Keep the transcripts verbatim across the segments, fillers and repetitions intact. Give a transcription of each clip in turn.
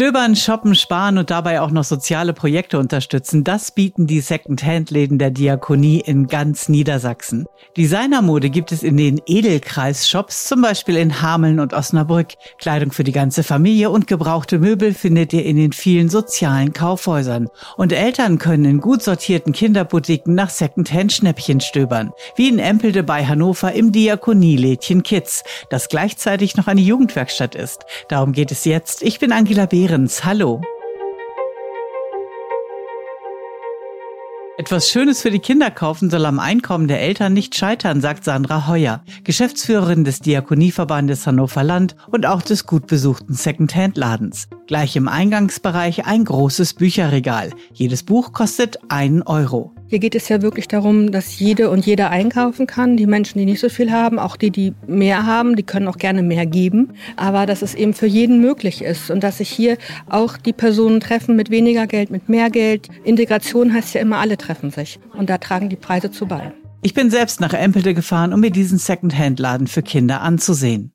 Stöbern, shoppen, sparen und dabei auch noch soziale Projekte unterstützen, das bieten die Second-Hand-Läden der Diakonie in ganz Niedersachsen. Designermode gibt es in den Edelkreis-Shops, zum Beispiel in Hameln und Osnabrück. Kleidung für die ganze Familie und gebrauchte Möbel findet ihr in den vielen sozialen Kaufhäusern. Und Eltern können in gut sortierten Kinderboutiquen nach Second-Hand-Schnäppchen stöbern. Wie in Empelde bei Hannover im Diakonielädchen Kids, das gleichzeitig noch eine Jugendwerkstatt ist. Darum geht es jetzt. Ich bin Angela Behrens. Hallo. Etwas Schönes für die Kinder kaufen soll am Einkommen der Eltern nicht scheitern, sagt Sandra Heuer, Geschäftsführerin des Diakonieverbandes Hannover Land und auch des gut besuchten Second-Hand-Ladens. Gleich im Eingangsbereich ein großes Bücherregal. Jedes Buch kostet einen Euro. Hier geht es ja wirklich darum, dass jede und jeder einkaufen kann. Die Menschen, die nicht so viel haben, auch die, die mehr haben, die können auch gerne mehr geben. Aber dass es eben für jeden möglich ist und dass sich hier auch die Personen treffen mit weniger Geld, mit mehr Geld. Integration heißt ja immer, alle treffen sich. Und da tragen die Preise zu bei. Ich bin selbst nach Empelde gefahren, um mir diesen Second-Hand-Laden für Kinder anzusehen.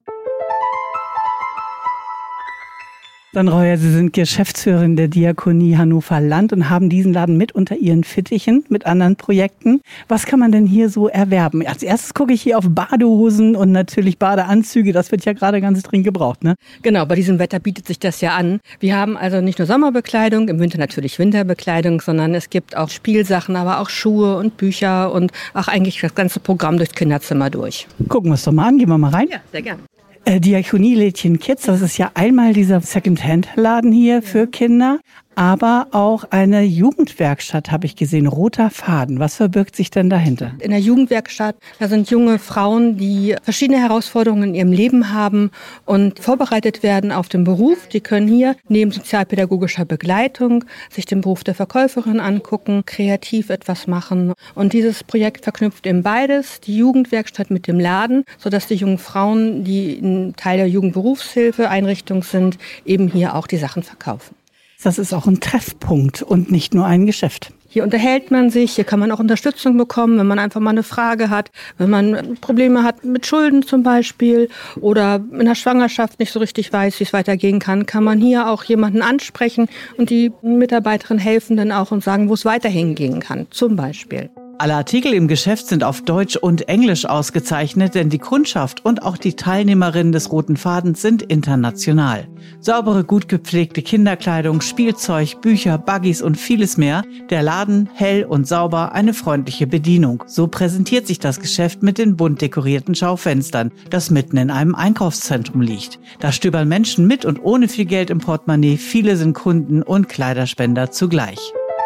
Sandra Heuer, Sie sind Geschäftsführerin der Diakonie Hannover Land und haben diesen Laden mit unter Ihren Fittichen mit anderen Projekten. Was kann man denn hier so erwerben? Als erstes gucke ich hier auf Badehosen und natürlich Badeanzüge. Das wird ja gerade ganz dringend gebraucht, ne? Genau, bei diesem Wetter bietet sich das ja an. Wir haben also nicht nur Sommerbekleidung, im Winter natürlich Winterbekleidung, sondern es gibt auch Spielsachen, aber auch Schuhe und Bücher und auch eigentlich das ganze Programm durchs Kinderzimmer durch. Gucken wir es doch mal an. Gehen wir mal rein. Ja, sehr gerne. Diakonielädchen Kids, das ist ja einmal dieser Second-Hand-Laden hier für Kinder, aber auch eine Jugendwerkstatt habe ich gesehen, roter Faden. Was verbirgt sich denn dahinter? In der Jugendwerkstatt, da sind junge Frauen, die verschiedene Herausforderungen in ihrem Leben haben und vorbereitet werden auf den Beruf. Die können hier neben sozialpädagogischer Begleitung sich den Beruf der Verkäuferin angucken, kreativ etwas machen. Und dieses Projekt verknüpft eben beides, die Jugendwerkstatt mit dem Laden, sodass die jungen Frauen, die ein Teil der Jugendberufshilfeeinrichtung sind, eben hier auch die Sachen verkaufen. Das ist auch ein Treffpunkt und nicht nur ein Geschäft. Hier unterhält man sich, hier kann man auch Unterstützung bekommen, wenn man einfach mal eine Frage hat, wenn man Probleme hat mit Schulden zum Beispiel oder in der Schwangerschaft nicht so richtig weiß, wie es weitergehen kann, kann man hier auch jemanden ansprechen und die Mitarbeiterin helfen dann auch und sagen, wo es weiterhin gehen kann, zum Beispiel. Alle Artikel im Geschäft sind auf Deutsch und Englisch ausgezeichnet, denn die Kundschaft und auch die Teilnehmerinnen des Roten Fadens sind international. Saubere, gut gepflegte Kinderkleidung, Spielzeug, Bücher, Buggies und vieles mehr. Der Laden hell und sauber, eine freundliche Bedienung. So präsentiert sich das Geschäft mit den bunt dekorierten Schaufenstern, das mitten in einem Einkaufszentrum liegt. Da stöbern Menschen mit und ohne viel Geld im Portemonnaie. Viele sind Kunden und Kleiderspender zugleich.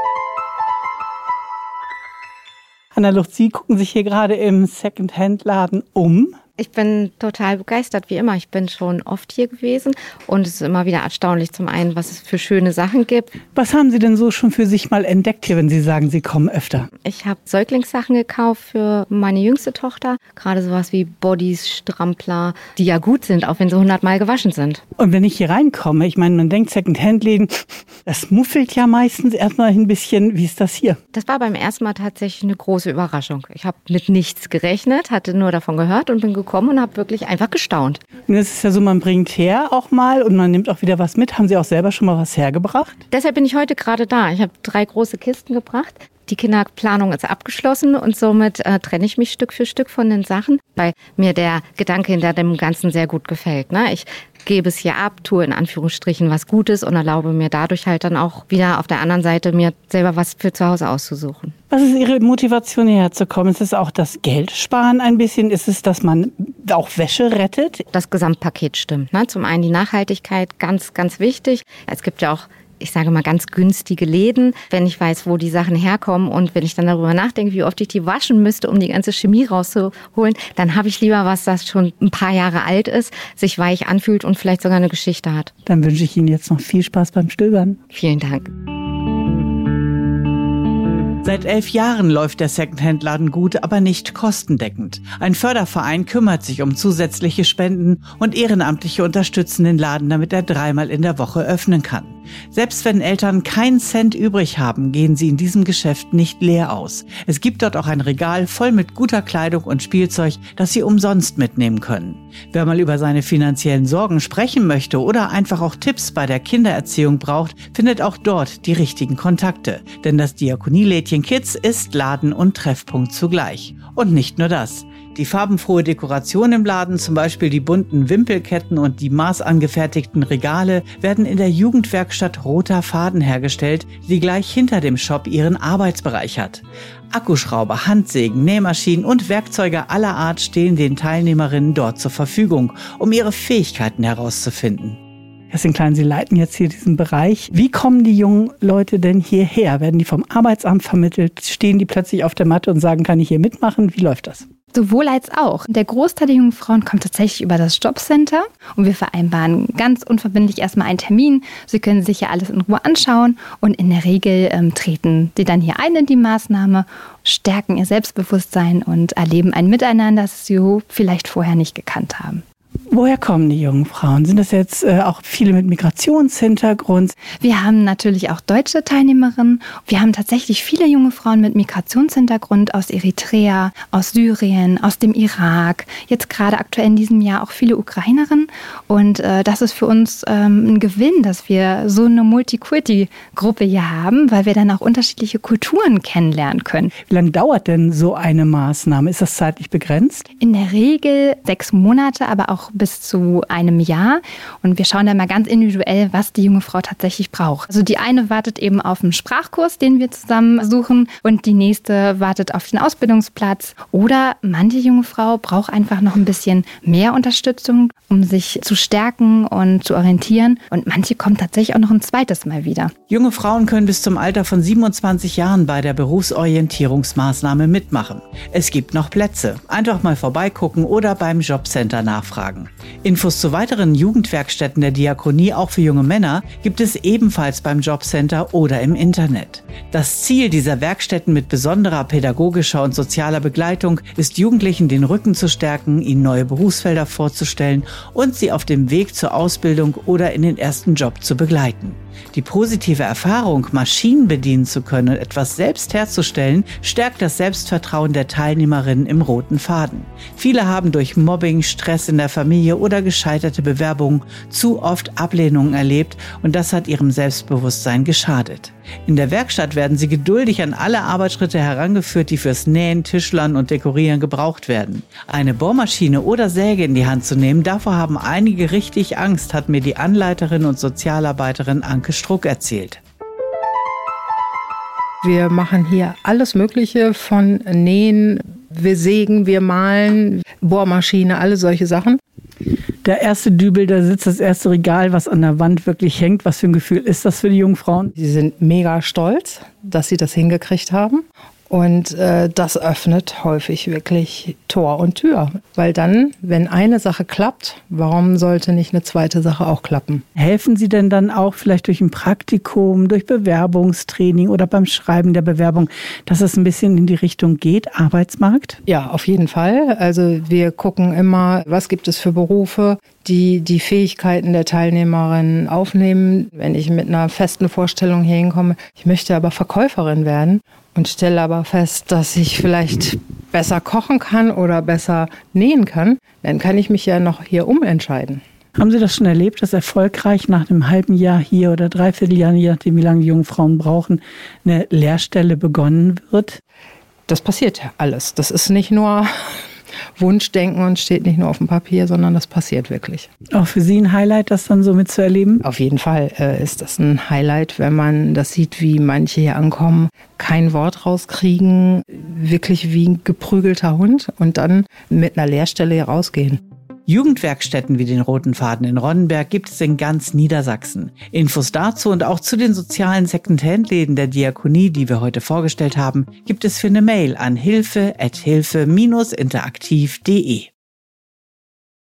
Anna Lucht, Sie gucken sich hier gerade im Second-Hand-Laden um. Ich bin total begeistert, wie immer. Ich bin schon oft hier gewesen und es ist immer wieder erstaunlich, zum einen, was es für schöne Sachen gibt. Was haben Sie denn so schon für sich mal entdeckt hier, wenn Sie sagen, Sie kommen öfter? Ich habe Säuglingssachen gekauft für meine jüngste Tochter. Gerade sowas wie Bodys, Strampler, die ja gut sind, auch wenn sie hundertmal gewaschen sind. Und wenn ich hier reinkomme, ich meine, man denkt Second-Hand-Läden, das muffelt ja meistens erstmal ein bisschen. Wie ist das hier? Das war beim ersten Mal tatsächlich eine große Überraschung. Ich habe mit nichts gerechnet, hatte nur davon gehört und bin gekommen und habe wirklich einfach gestaunt. Und es ist ja so, man bringt her auch mal und man nimmt auch wieder was mit. Haben Sie auch selber schon mal was hergebracht? Deshalb bin ich heute gerade da. Ich habe drei große Kisten gebracht. Die Kinderplanung ist abgeschlossen und somit äh, trenne ich mich Stück für Stück von den Sachen, weil mir der Gedanke hinter dem Ganzen sehr gut gefällt. Ne? Ich gebe es hier ab, tue in Anführungsstrichen was Gutes und erlaube mir dadurch halt dann auch wieder auf der anderen Seite mir selber was für zu Hause auszusuchen. Was ist Ihre Motivation, hierher zu kommen? Ist es auch das Geldsparen ein bisschen? Ist es, dass man auch Wäsche rettet? Das Gesamtpaket stimmt. Ne? Zum einen die Nachhaltigkeit, ganz, ganz wichtig. Es gibt ja auch, ich sage mal, ganz günstige Läden, wenn ich weiß, wo die Sachen herkommen und wenn ich dann darüber nachdenke, wie oft ich die waschen müsste, um die ganze Chemie rauszuholen, dann habe ich lieber was, das schon ein paar Jahre alt ist, sich weich anfühlt und vielleicht sogar eine Geschichte hat. Dann wünsche ich Ihnen jetzt noch viel Spaß beim Stöbern. Vielen Dank. Seit elf Jahren läuft der Second-Hand-Laden gut, aber nicht kostendeckend. Ein Förderverein kümmert sich um zusätzliche Spenden und Ehrenamtliche unterstützen den Laden, damit er dreimal in der Woche öffnen kann. Selbst wenn Eltern keinen Cent übrig haben, gehen sie in diesem Geschäft nicht leer aus. Es gibt dort auch ein Regal voll mit guter Kleidung und Spielzeug, das sie umsonst mitnehmen können. Wer mal über seine finanziellen Sorgen sprechen möchte oder einfach auch Tipps bei der Kindererziehung braucht, findet auch dort die richtigen Kontakte. Denn das Diakonielädchen Kids ist Laden und Treffpunkt zugleich. Und nicht nur das. Die farbenfrohe Dekoration im Laden, zum Beispiel die bunten Wimpelketten und die maßangefertigten Regale, werden in der Jugendwerkstatt Roter Faden hergestellt, die gleich hinter dem Shop ihren Arbeitsbereich hat. Akkuschrauber, Handsägen, Nähmaschinen und Werkzeuge aller Art stehen den Teilnehmerinnen dort zur Verfügung, um ihre Fähigkeiten herauszufinden. Kerstin Klein, Sie leiten jetzt hier diesen Bereich. Wie kommen die jungen Leute denn hierher? Werden die vom Arbeitsamt vermittelt? Stehen die plötzlich auf der Matte und sagen, kann ich hier mitmachen? Wie läuft das? Sowohl als auch. Der Großteil der jungen Frauen kommt tatsächlich über das Jobcenter und wir vereinbaren ganz unverbindlich erstmal einen Termin. Sie können sich ja alles in Ruhe anschauen und in der Regel ähm, treten sie dann hier ein in die Maßnahme, stärken ihr Selbstbewusstsein und erleben ein Miteinander, das sie so vielleicht vorher nicht gekannt haben. Woher kommen die jungen Frauen? Sind das jetzt äh, auch viele mit Migrationshintergrund? Wir haben natürlich auch deutsche Teilnehmerinnen. Wir haben tatsächlich viele junge Frauen mit Migrationshintergrund aus Eritrea, aus Syrien, aus dem Irak. Jetzt gerade aktuell in diesem Jahr auch viele Ukrainerinnen. Und äh, das ist für uns ähm, ein Gewinn, dass wir so eine Multikulti-Gruppe hier haben, weil wir dann auch unterschiedliche Kulturen kennenlernen können. Wie lange dauert denn so eine Maßnahme? Ist das zeitlich begrenzt? In der Regel sechs Monate, aber auch bis zu einem Jahr. Und wir schauen da mal ganz individuell, was die junge Frau tatsächlich braucht. Also die eine wartet eben auf einen Sprachkurs, den wir zusammen suchen, und die nächste wartet auf den Ausbildungsplatz. Oder manche junge Frau braucht einfach noch ein bisschen mehr Unterstützung, um sich zu stärken und zu orientieren. Und manche kommen tatsächlich auch noch ein zweites Mal wieder. Junge Frauen können bis zum Alter von siebenundzwanzig Jahren bei der Berufsorientierungsmaßnahme mitmachen. Es gibt noch Plätze. Einfach mal vorbeigucken oder beim Jobcenter nachfragen. Infos zu weiteren Jugendwerkstätten der Diakonie, auch für junge Männer, gibt es ebenfalls beim Jobcenter oder im Internet. Das Ziel dieser Werkstätten mit besonderer pädagogischer und sozialer Begleitung ist, Jugendlichen den Rücken zu stärken, ihnen neue Berufsfelder vorzustellen und sie auf dem Weg zur Ausbildung oder in den ersten Job zu begleiten. Die positive Erfahrung, Maschinen bedienen zu können und etwas selbst herzustellen, stärkt das Selbstvertrauen der Teilnehmerinnen im Roten Faden. Viele haben durch Mobbing, Stress in der Familie oder gescheiterte Bewerbungen zu oft Ablehnungen erlebt und das hat ihrem Selbstbewusstsein geschadet. In der Werkstatt werden sie geduldig an alle Arbeitsschritte herangeführt, die fürs Nähen, Tischlern und Dekorieren gebraucht werden. Eine Bohrmaschine oder Säge in die Hand zu nehmen, davor haben einige richtig Angst, hat mir die Anleiterin und Sozialarbeiterin Anke Struck erzählt. Wir machen hier alles Mögliche von Nähen, wir sägen, wir malen, Bohrmaschine, alle solche Sachen. Der erste Dübel, da sitzt das erste Regal, was an der Wand wirklich hängt. Was für ein Gefühl ist das für die jungen Frauen? Sie sind mega stolz, dass sie das hingekriegt haben. Und äh, das öffnet häufig wirklich Tor und Tür. Weil dann, wenn eine Sache klappt, warum sollte nicht eine zweite Sache auch klappen? Helfen Sie denn dann auch vielleicht durch ein Praktikum, durch Bewerbungstraining oder beim Schreiben der Bewerbung, dass es ein bisschen in die Richtung geht, Arbeitsmarkt? Ja, auf jeden Fall. Also wir gucken immer, was gibt es für Berufe, die die Fähigkeiten der Teilnehmerinnen aufnehmen. Wenn ich mit einer festen Vorstellung hier hinkomme, ich möchte aber Verkäuferin werden und stelle aber fest, dass ich vielleicht besser kochen kann oder besser nähen kann, dann kann ich mich ja noch hier umentscheiden. Haben Sie das schon erlebt, dass erfolgreich nach einem halben Jahr hier oder Dreivierteljahr, je nachdem wie lange die jungen Frauen brauchen, eine Lehrstelle begonnen wird? Das passiert ja alles. Das ist nicht nur Wunschdenken und steht nicht nur auf dem Papier, sondern das passiert wirklich. Auch für Sie ein Highlight, das dann so mitzuerleben? Auf jeden Fall äh, ist das ein Highlight, wenn man das sieht, wie manche hier ankommen, kein Wort rauskriegen, wirklich wie ein geprügelter Hund und dann mit einer Lehrstelle hier rausgehen. Jugendwerkstätten wie den Roten Faden in Ronnenberg gibt es in ganz Niedersachsen. Infos dazu und auch zu den sozialen Second-Hand-Läden der Diakonie, die wir heute vorgestellt haben, gibt es für eine Mail an hilfe at hilfe Bindestrich interaktiv punkt de.